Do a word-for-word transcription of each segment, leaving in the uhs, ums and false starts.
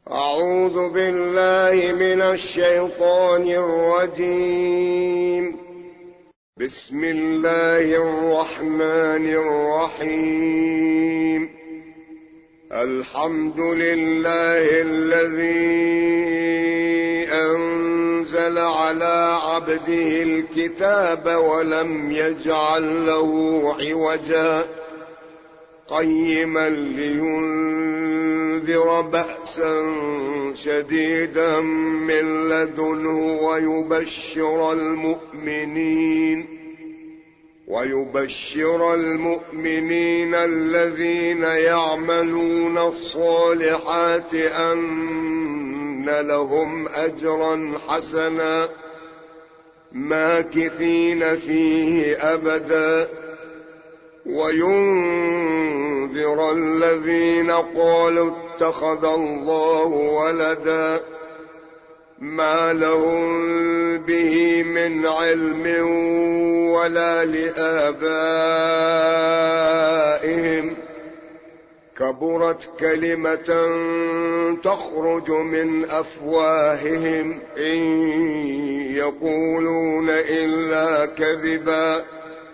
أعوذ بالله من الشيطان الرجيم. بسم الله الرحمن الرحيم. الحمد لله الذي أنزل على عبده الكتاب ولم يجعل له عوجا قيما لينذر بأسا شديدا من لدنه ويبشر المؤمنين ويبشر المؤمنين الذين يعملون الصالحات أن لهم أجرا حسنا ماكثين فيه أبدا وينذر الذين قالوا اتخذ الله ولدا ما لهم به من علم ولا لآبائهم كبرت كلمة تخرج من أفواههم إن يقولون إلا كذبا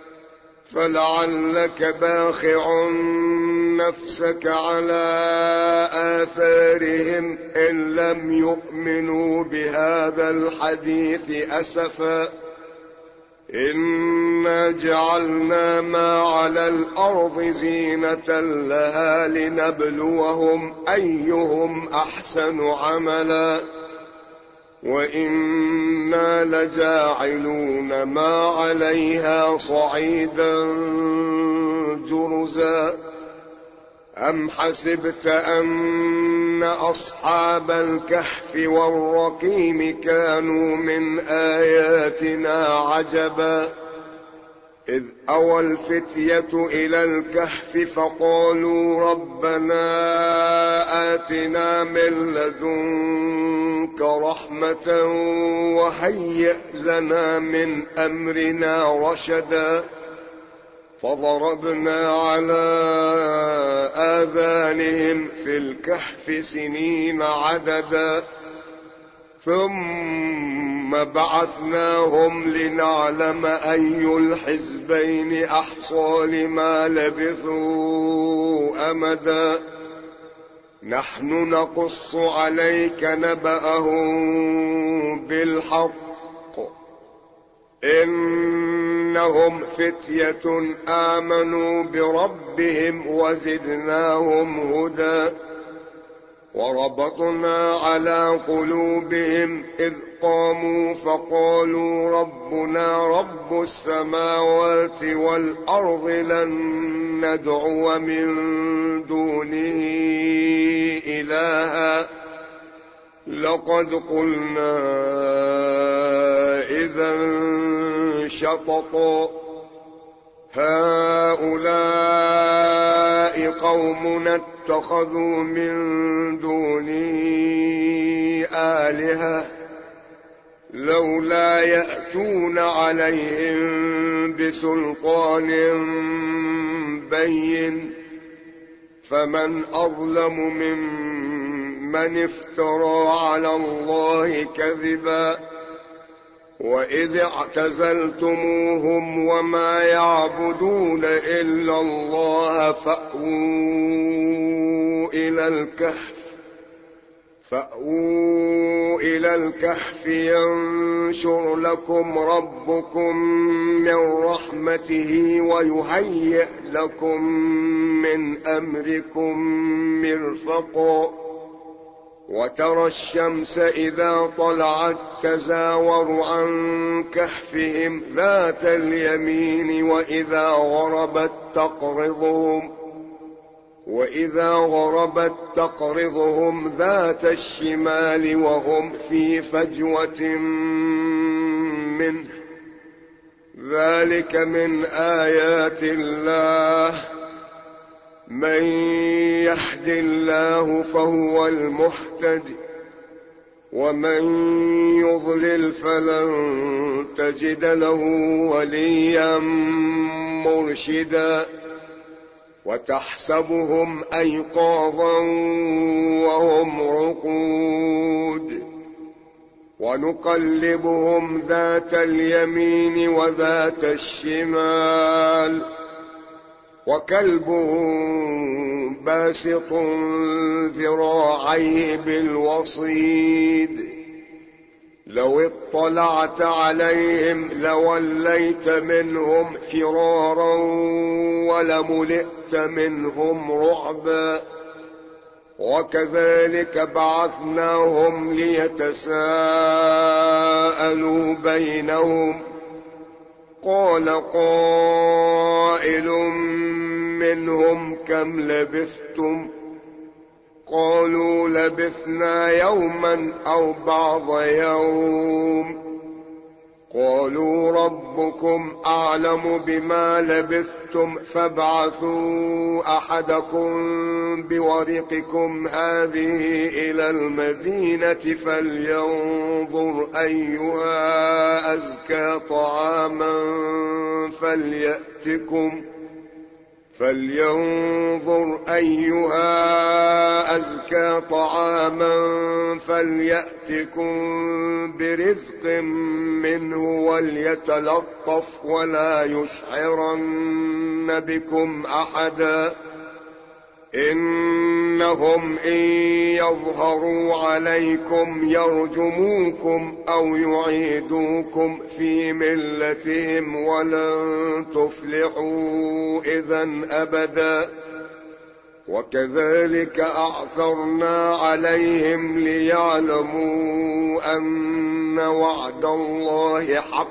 فلعلك باخع نفسك على آثارهم إن لم يؤمنوا بهذا الحديث أسفا إنا جعلنا ما على الأرض زينة لها لنبلوهم أيهم أحسن عملا وإنا لجاعلون ما عليها صعيدا جرزا أم حسبت أن أصحاب الكهف والرقيم كانوا من آياتنا عجبا إذ أوى الفتية إلى الكهف فقالوا ربنا آتنا من لدنك رحمة وهيئ لنا من أمرنا رشدا فضربنا على آذانهم في الكهف سنين عددا ثم بعثناهم لنعلم أي الحزبين أحصى لما لبثوا أمدا نحن نقص عليك نبأهم بالحق إنهم فتية آمنوا بربهم وزدناهم هدى وربطنا على قلوبهم إذ قاموا فقالوا ربنا رب السماوات والأرض لن ندعو من دونه إلها لقد قلنا إذا شططا هؤلاء قومنا اتخذوا من دونه آلهة لولا يأتون عليهم بسلطان بين فمن أظلم ممن افترى على الله كذبا وإذ اعتزلتموهم وما يعبدون إلا الله فأووا إلى الكهف فأووا إلى الكهف ينشر لكم ربكم من رحمته ويهيئ لكم من أمركم مرفقا وترى الشمس إذا طلعت تزاور عن كهفهم ذات اليمين وإذا غربت تقرضهم وإذا غربت تقرضهم ذات الشمال وهم في فجوة منه ذلك من آيات الله من يهد الله فهو المهتد ومن يضلل فلن تجد له وليا مرشدا وتحسبهم أيقاظا وهم رقود ونقلبهم ذات اليمين وذات الشمال وكلبهم باسط ذراعيه بالوصيد لو اطلعت عليهم لوليت منهم فرارا ولملئت منهم رعبا وكذلك بعثناهم ليتساءلوا بينهم قال قائل منهم كم لبثتم قالوا لبثنا يوما أو بعض يوم قالوا ربكم أعلم بما لبثتم فابعثوا أحدكم بورقكم هذه إلى المدينة فلينظر أيها أزكى طعاما فليأتكم فلينظر أيها أزكى طعاما فليأتكم برزق منه وليتلطف ولا يشعرن بكم أحدا إنهم إن يظهروا عليكم يرجموكم أو يعيدوكم في ملتهم ولن تفلحوا إذا أبدا وكذلك أعثرنا عليهم ليعلموا أن وعد الله حق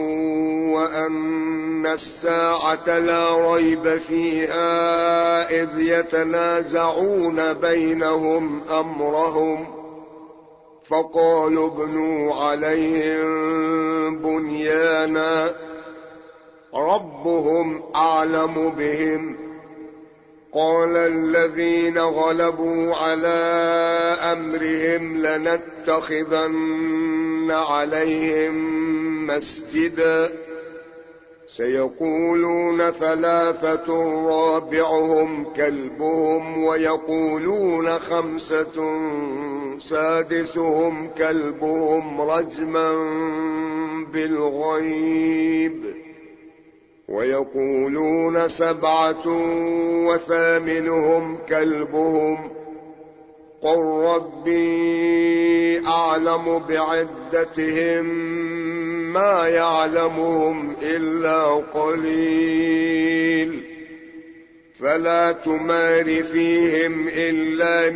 وأن الساعة لا ريب فيها إذ يتنازعون بينهم أمرهم فقالوا ابنوا عليهم بنيانا ربهم أعلم بهم قال الذين غلبوا على أمرهم لنتخذن عليهم مسجدا سيقولون ثلاثة رابعهم كلبهم ويقولون خمسة سادسهم كلبهم رجما بالغيب ويقولون سبعة وثامنهم كلبهم قل ربي أعلم بعدتهم ما يعلمهم إلا قليل فلا تمار فيهم إلا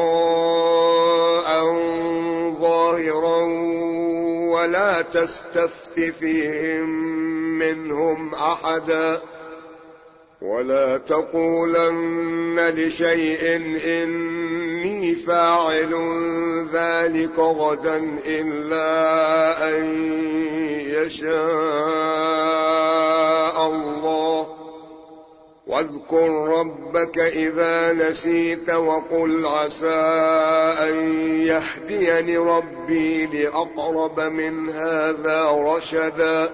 مراء ظاهرا ولا تستفت فيهم منهم أحدا ولا تقولن لشيء إني فاعل ذلك غدا إلا أن يشاء الله واذكر ربك إذا نسيت وقل عسى أن يهديني ربي لأقرب من هذا رشدا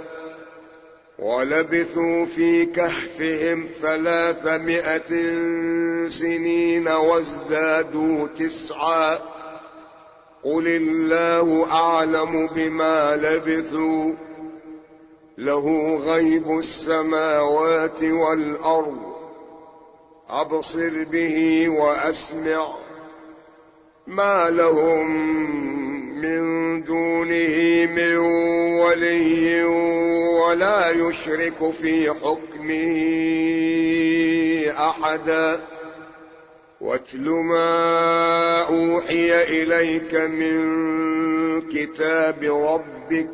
ولبثوا في كهفهم ثلاثمائة سنين وازدادوا تسعا قل الله أعلم بما لبثوا له غيب السماوات والأرض أبصر به وأسمع ما لهم من دونه من ولي ولا يشرك في حكمه أحدا واتل ما أوحي إليك من كتاب ربك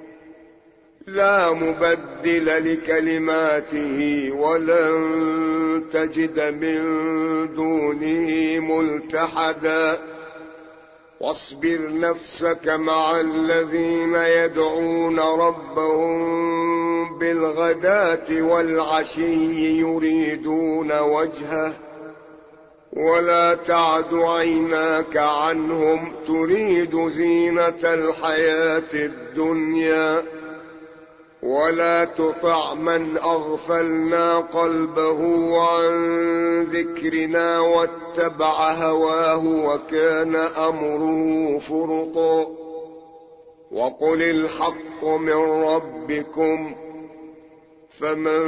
لا مبدل لكلماته ولن تجد من دونه ملتحدا واصبر نفسك مع الذين يدعون ربهم بالغداة والعشي يريدون وجهه ولا تعد عيناك عنهم تريد زينة الحياة الدنيا ولا تطع من أغفلنا قلبه عن ذكرنا واتبع هواه وكان أمره فرطا وقل الحق من ربكم فمن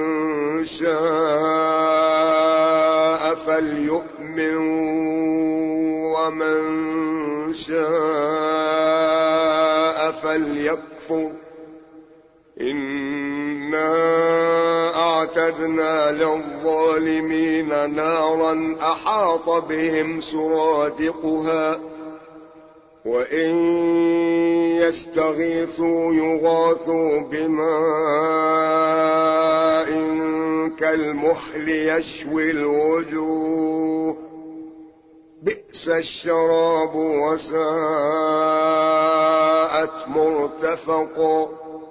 شاء فليؤمن ومن شاء فليكفر إنا أعتدنا للظالمين نارا أحاط بهم سرادقها وإن يستغيثوا يغاثوا بماء كالمحل يشوي الوجوه بئس الشراب وساءت مرتفقا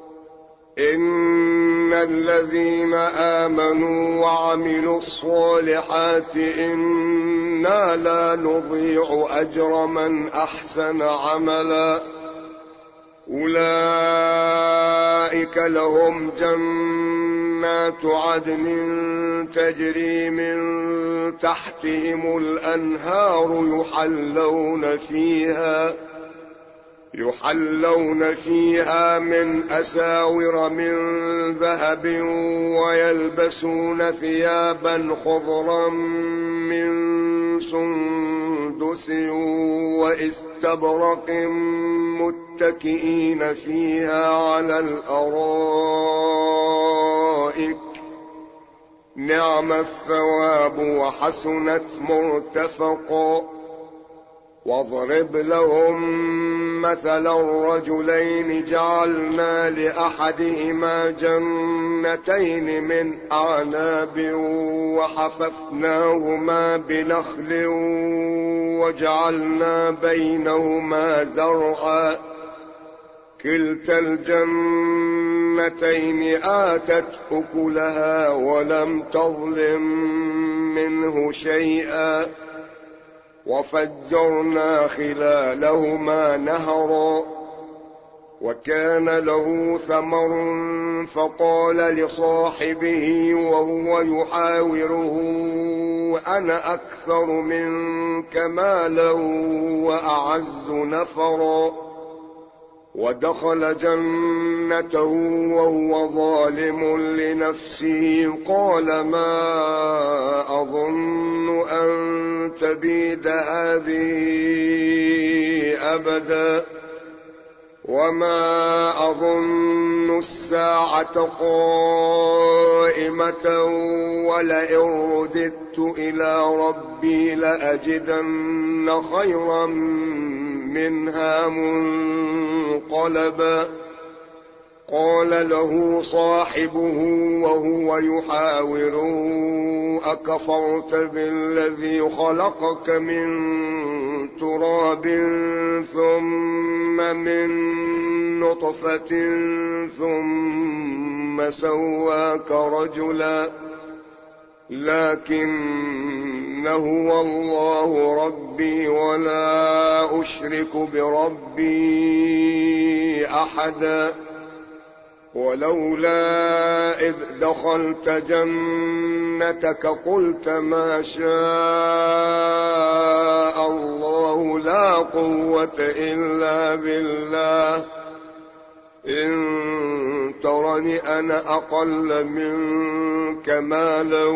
إن الذين آمنوا وعملوا الصالحات إنا لا نضيع أجر من أحسن عملا أولئك لهم جنات عدن تجري من تحتهم الأنهار يحلون فيها يحلون فيها من أساور من ذهب ويلبسون ثيابا خضرا من سندس واستبرق متكئين فيها على الأرائك نعم الثواب وحسنت مرتفقا واضرب لهم مثلا الرجلين جعلنا لأحدهما جنتين من أعناب وحففناهما بنخل وجعلنا بينهما زرعا كلتا الجنتين آتت أكلها ولم تظلم منه شيئا وفجرنا خلالهما نهرا وكان له ثمر فقال لصاحبه وهو يحاوره أنا أكثر منك مالا وأعز نفرا ودخل جنته وهو ظالم لنفسه قال ما أظن أن تبيد هذه أبدا وما أظن الساعة قائمة ولئن رددت إلى ربي لأجدن خيرا منها منقلبا قال له صاحبه وهو يحاوره أكفرت بالذي خلقك من تراب ثم من نطفة ثم سواك رجلا لكن هو الله ربي ولا أشرك بربي أحدا ولولا إذ دخلت جنتك قلت ما شاء الله لا قوة إلا بالله إن ترني أنا أقل منك مالا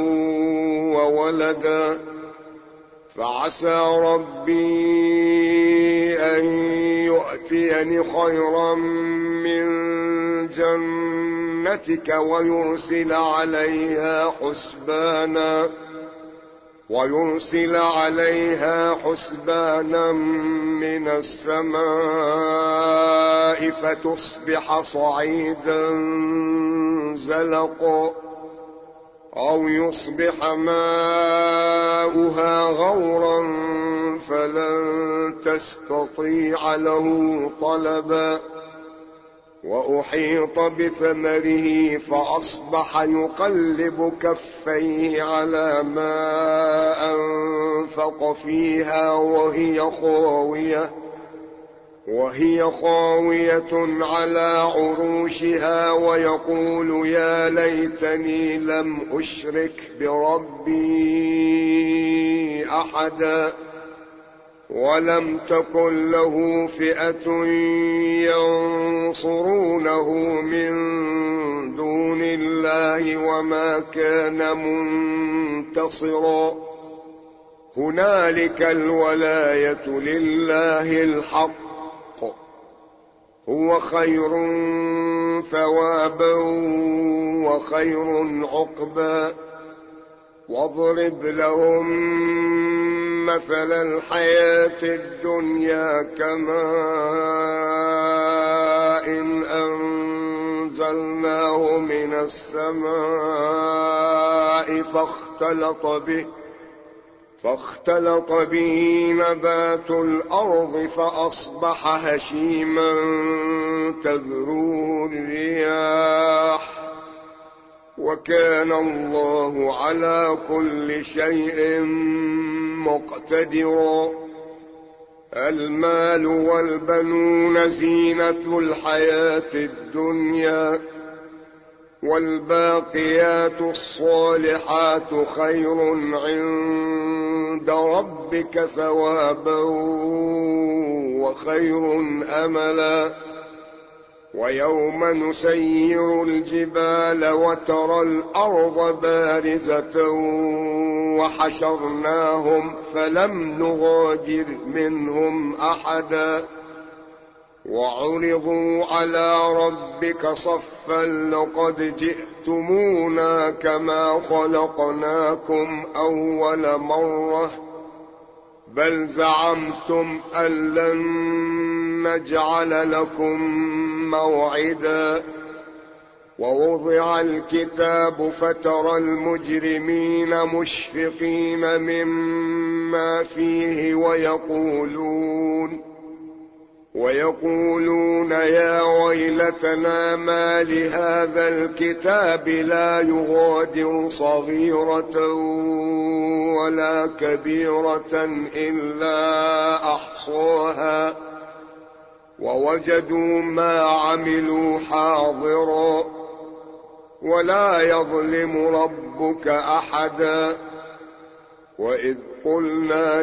وولدا فعسى ربي أن يؤتيني خيرا من جنتك ويرسل عليها حسبانا ويرسل عليها حسبانا من السماء فتصبح صعيدا زلقا أو يصبح ماؤها غورا فلن تستطيع له طلبا وأحيط بثمره فأصبح يقلب كفيه على ما أنفق فيها وهي خاوية وهي خاوية على عروشها ويقول يا ليتني لم أشرك بربي أحدا ولم تكن له فئة ينصرونه من دون الله وما كان منتصرا. هنالك الولاية لله الحق، هو خير ثوابا وخير عقبا. واضرب لهم مثل الحياة الدنيا كماء إن أنزلناه من السماء فاختلط به فاختلط به نبات الأرض فأصبح هشيما تذروه الرياح، وكان الله على كل شيء مقتدرا. المال والبنون زينة الحياة الدنيا، والباقيات الصالحات خير عند ربك ثوابا وخير أملا. ويوم نسير الجبال وترى الأرض بارزة وحشرناهم فلم نغادر منهم أحدا، وعرضوا على ربك صفا لقد جئتمونا كما خلقناكم أول مرة بل زعمتم أن لن نجعل لكم موعدا. ووضع الكتاب فترى المجرمين مشفقين مما فيه ويقولون ويقولون يا ويلتنا ما لهذا الكتاب لا يغادر صغيرة ولا كبيرة إلا أحصاها ووجدوا ما عملوا حاضرا ولا يظلم ربك أحدا. وإذ قلنا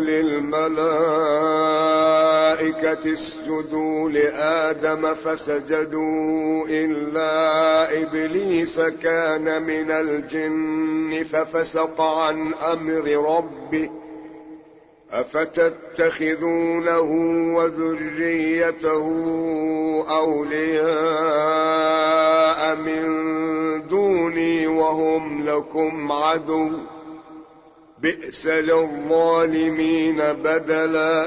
للملائكة اسجدوا لآدم فسجدوا إلا إبليس كان من الجن ففسق عن أمر ربه أفتتخذونه وذريته أولياء من دوني وهم لكم عدو بئس للظالمين بدلا.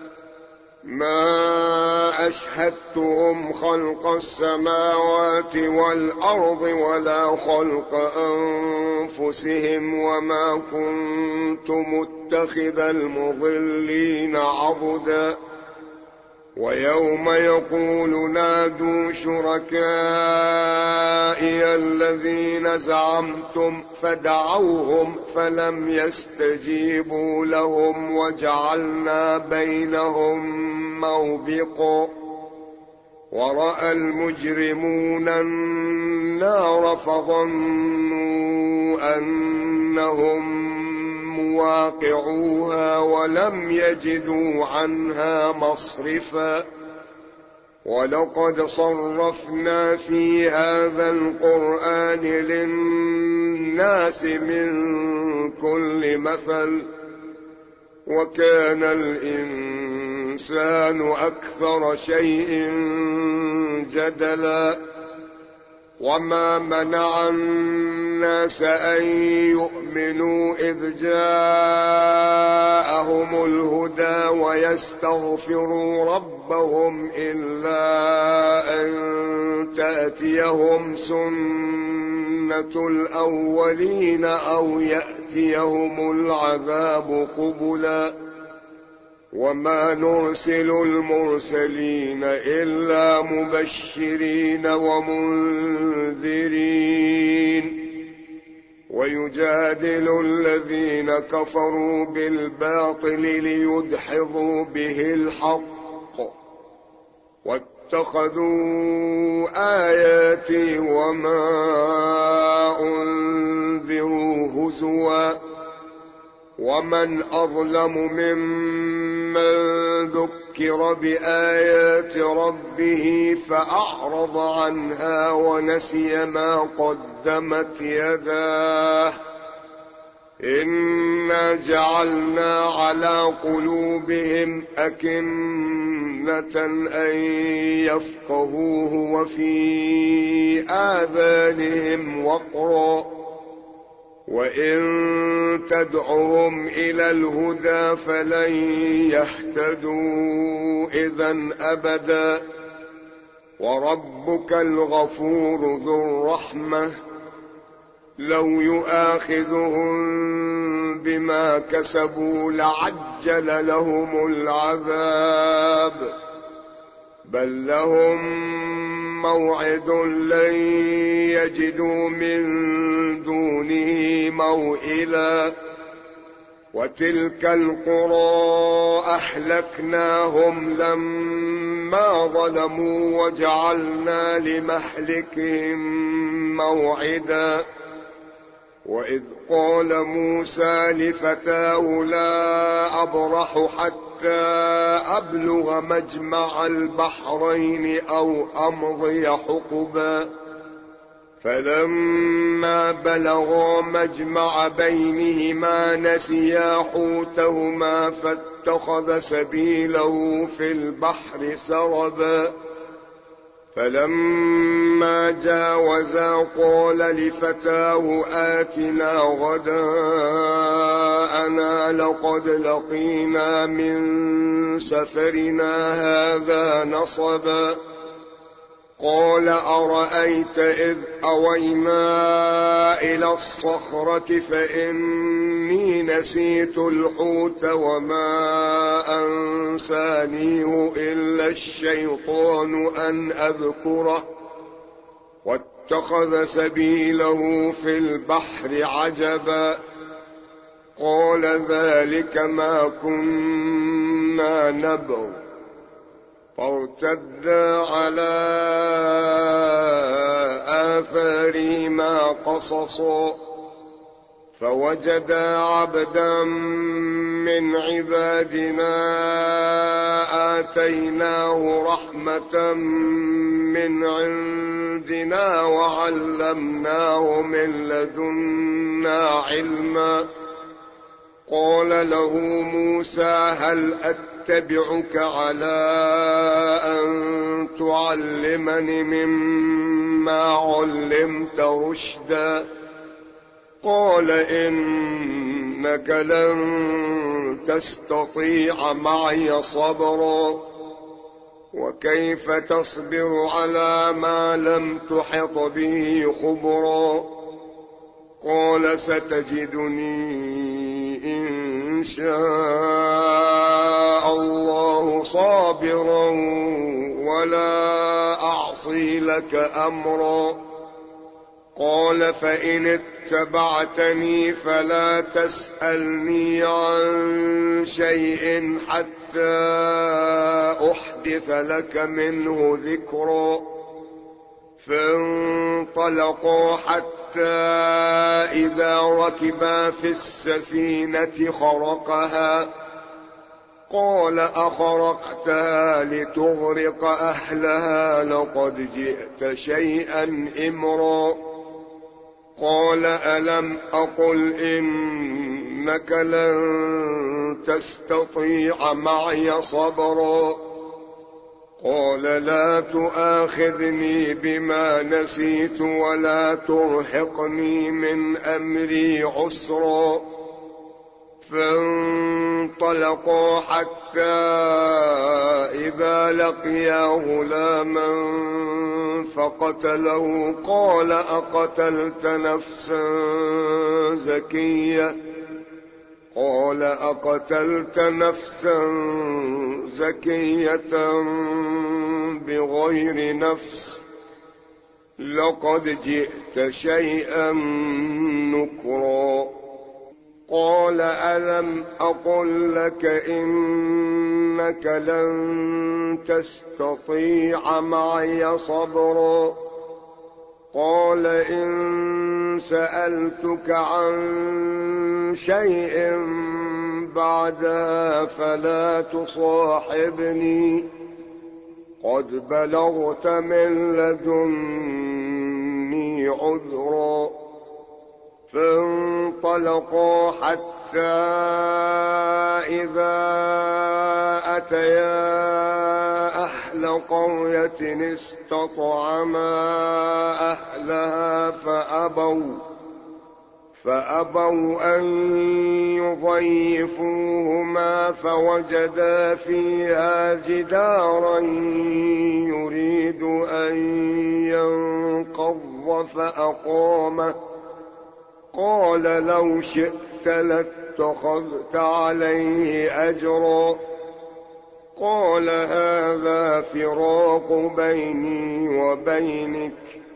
ما أشهدتهم خلق السماوات والأرض ولا خلق أنفسهم وما كنت متخذ المضلين عضدا. ويوم يقول نادوا شركائي الذين زعمتم فدعوهم فلم يستجيبوا لهم وجعلنا بينهم موبقا. ورأى المجرمون النار فظنوا أنهم مواقعوها ولم يجدوا عنها مصرفا. ولقد صرفنا في هذا القرآن للناس من كل مثل وكان الإنسان أكثر شيء جدلا. وما منع الناس أن يؤمنوا إذ جاءهم الهدى ويستغفروا ربهم إلا أن تأتيهم سنة الأولين أو يأتيهم العذاب قبلا. وما نرسل المرسلين إلا مبشرين ومنذرين. ويجادل الذين كفروا بالباطل ليدحضوا به الحق واتخذوا آياتي وما أنذروا هزوا. ومن أظلم ممن ذكر بآيات ربه فأعرض عنها ونسي ما قدمت يداه إنا جعلنا على قلوبهم أكنة أن يفقهوه وفي آذانهم وقرا وإن تدعهم إلى الهدى فلن يهتدوا إذن أبدا وربك الغفور ذو الرحمة لو يؤاخذهم بما كسبوا لعجل لهم العذاب بل لهم موعد لن يجدوا من دونه موئلا وتلك القرى أهلكناهم لما ظلموا وجعلنا لمهلكهم موعدا وإذ قال موسى لفتاه لا أبرح حتى أبلغ مجمع البحرين أو أمضي حقبا فلما بلغا مجمع بينهما نسيا حوتهما فاتخذ سبيله في البحر سربا فلما جاوزا قال لفتاه آتنا غداءنا لقد لقينا من سفرنا هذا نصبا قال أرأيت إذ أوينا إلى الصخرة فإني نسيت الحوت وما أنسانيه إلا الشيطان أن أذكره واتخذ سبيله في البحر عجبا قال ذلك ما كنا نبغ فارتدا على آثارهما قصصا فوجدا عبدا من عبادنا آتيناه رحمة من عندنا وعلمناه من لدنا علما قال له موسى هل أتبعك على أن تعلمني مما علمت رشدا قال إنك لن تستطيع معي صبرا وكيف تصبر على ما لم تحط به خبرا قال ستجدني إن شاء الله صابرا ولا أعصي لك أمرا قال فإن اتبعتني فلا تسألني عن شيء حتى أحدث لك منه ذكرا فانطلقا حتى إذا ركبا في السفينة خرقها قال أخرقتها لتغرق أهلها لقد جئت شيئا إمرا قال ألم أقل إنك لن تستطيع معي صبرا قال لا تؤاخذني بما نسيت ولا ترهقني من أمري عسرا فانطلقا حتى إذا لقيا غلاما فقتله قال أقتلت نفسا زكية قال أقتلت نفسا زكية بغير نفس لقد جئت شيئا نكرا قال ألم أقل لك إنك لن تستطيع معي صبرا قال إن سألتك عن شيء بعدها فلا تصاحبني قد بلغت من لدني عذرا. فانطلقا حتى إذا أتيا أهل قرية استطعما أهلها فأبوا فأبوا أن يضيفوهما فوجدا فيها جدارا يريد أن ينقض فأقامه. قال لو شئت لاتخذت عليه أجرا. قال هذا فراق بيني وبينك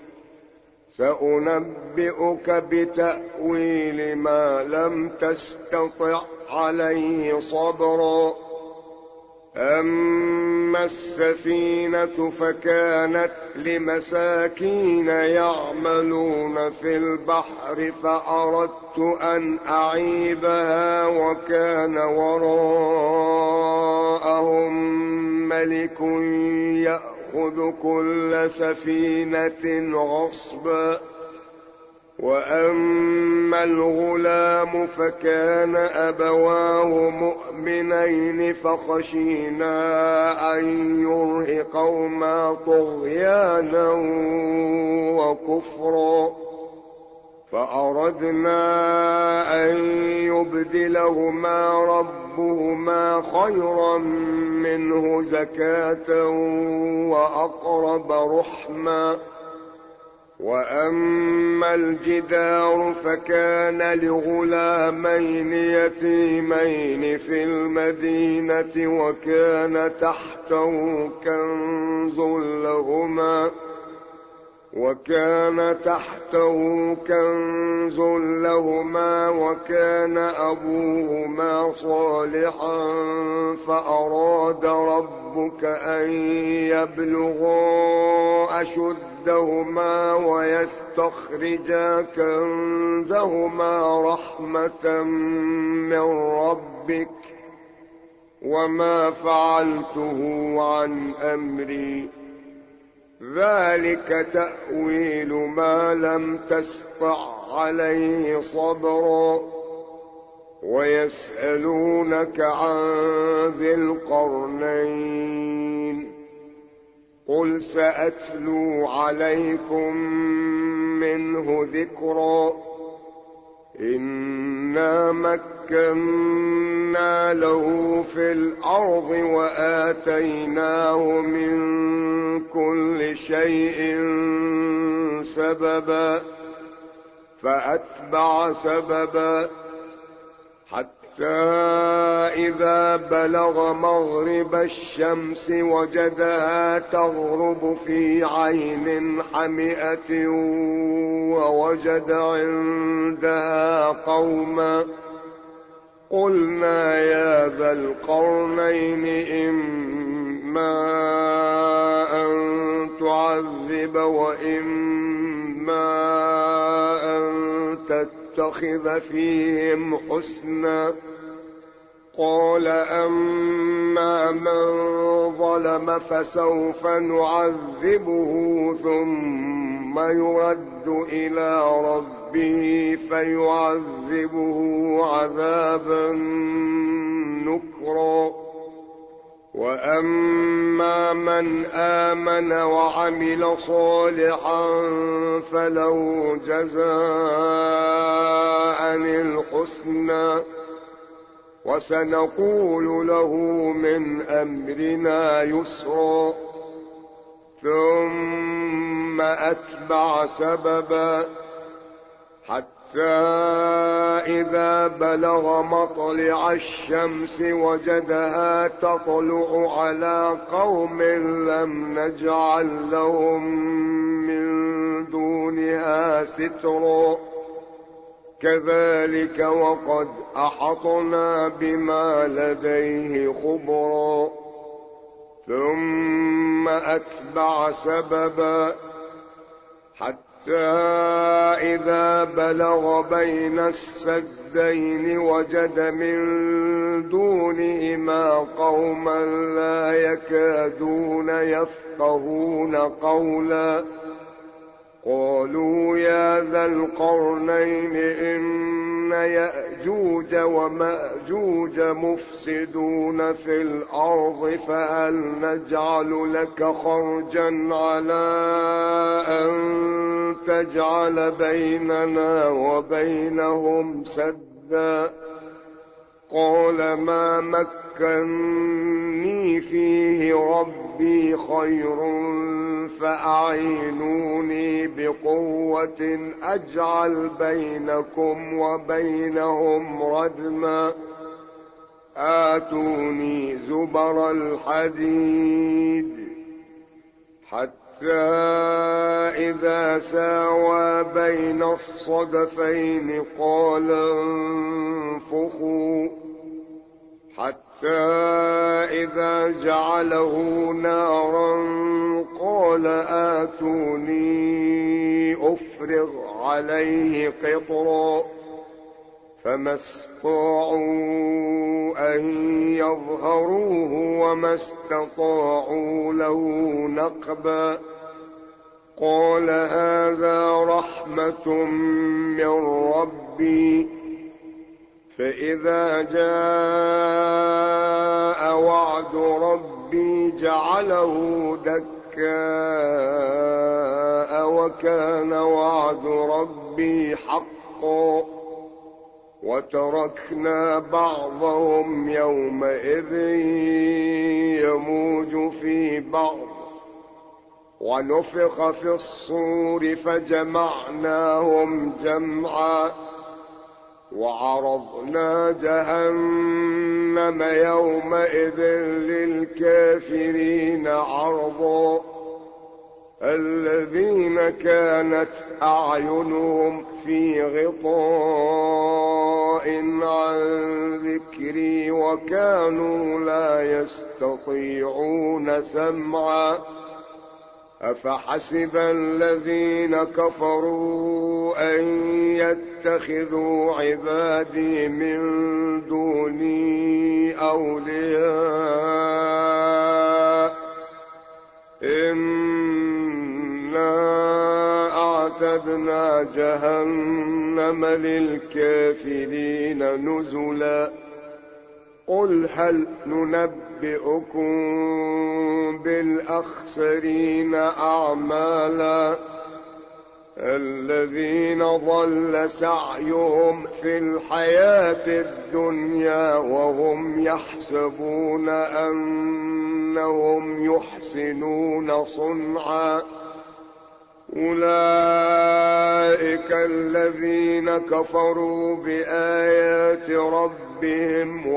سأنبئك بتأويل ما لم تستطع عليه صبرا. أما السفينة فكانت لمساكين يعملون في البحر فأردت أن أعيبها وكان وراءهم ملك يأخذ كل سفينة غصبا. وأما الغلام فكان أبواه مؤمنين فخشينا أن يرهقهما طغيانا وكفرا فأردنا أن يبدلهما ربهما خيرا منه زكاة وأقرب رحما. وأما الجدار فكان لغلامين يتيمين في المدينة وكان تحته كنز لهما وكان تحته كنز لهما وكان أبوهما صالحا فأراد ربك أن يبلغا أشدهما ويستخرجا كنزهما رحمة من ربك وما فعلته عن أمري ذلك تأويل ما لم تسطع عليه صبرا. ويسألونك عن ذي القرنين قل سأتلو عليكم منه ذكرا. إنا مكنا له في الأرض وآتيناه من كل شيء سببا فأتبع سببا حتى إذا بلغ مغرب الشمس وجدها تغرب في عين حمئة ووجد عندها قوما قلنا يا ذا القرنين إما أن تعذب وإما أن تتخذ فيهم حسنا. قال أما من ظلم فسوف نعذبه ثم يرد إلى ربه فيعذبه عذابا نكرا. وأما من آمن وعمل صالحا فله جزاء الحسنى وسنقول له من أمرنا يسرا. ثم أتبع سببا حتى إذا بلغ مطلع الشمس وجدها تطلع على قوم لم نجعل لهم من دونها سترا. كذلك وقد أحطنا بما لديه خبرا. ثم أتبع سببا حتى إذا بلغ بين السدين وجد من دونهما قوما لا يكادون يفقهون قولا قالوا يا ذا القرنين إن يأجوج ومأجوج مفسدون في الأرض فهل نجعل لك خرجا على أن تجعل بيننا وبينهم سدا قال ما مكني فيه ربي خير فأعينوني بقوة أجعل بينكم وبينهم ردما آتوني زبر الحديد حتى إذا ساوى بين الصدفين قال انفخوا حتى إذا جعله نارا قال آتوني أفرغ عليه قطرا فما استطاعوا أن يظهروه وما استطاعوا له نقبا قال هذا رحمة من ربي فإذا جاء وعد ربي جعله دكاء وكان وعد ربي حقا وتركنا بعضهم يومئذ يموج في بعض ونفخ في الصور فجمعناهم جمعا وعرضنا جهنم يومئذ للكافرين عرضا الذين كانت أعينهم في غطاء عن ذكري وكانوا لا يستطيعون سمعا أفحسب الذين كفروا أن يتخذوا عبادي من دوني أولياء إنا أعتدنا جهنم للكافرين نزلا قل هل ننبئكم بالأخسرين أعمالا الذين ضل سعيهم في الحياة الدنيا وهم يحسبون أنهم يحسنون صنعا أولئك الذين كفروا بآيات ربهم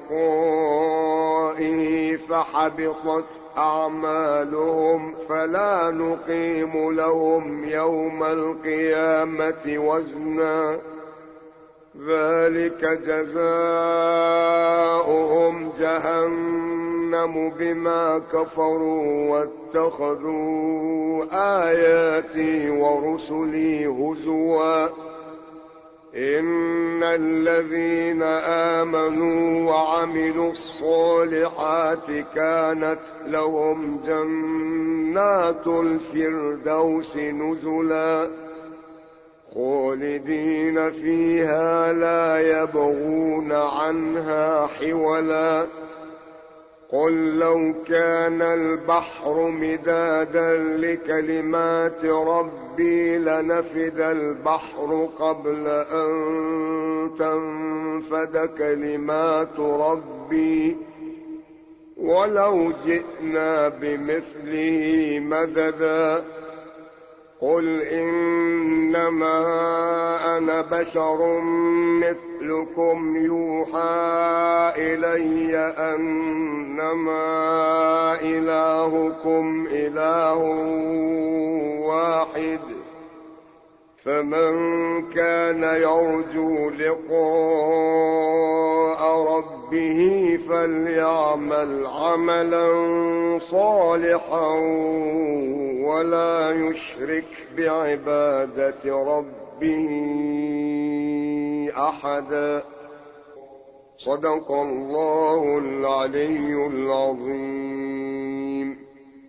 ولقائه فحبطت أعمالهم فلا نقيم لهم يوم القيامة وزنا ذلك جزاؤهم جهنم بما كفروا واتخذوا آياتي ورسلي هزوا إن الذين آمنوا وعملوا الصالحات كانت لهم جنات الفردوس نزلا خالدين فيها لا يبغون عنها حولا قل لو كان البحر مدادا لكلمات ربي لنفد البحر قبل أن تنفد كلمات ربي ولو جئنا بمثله مددا قل إنما أنا بشر مثلكم يوحى إلي أنما إلهكم إله واحد فمن كان يرجو لقاء ربه ربه فليعمل عملا صالحا ولا يشرك بعبادة ربه أحدا. صدق الله العلي العظيم.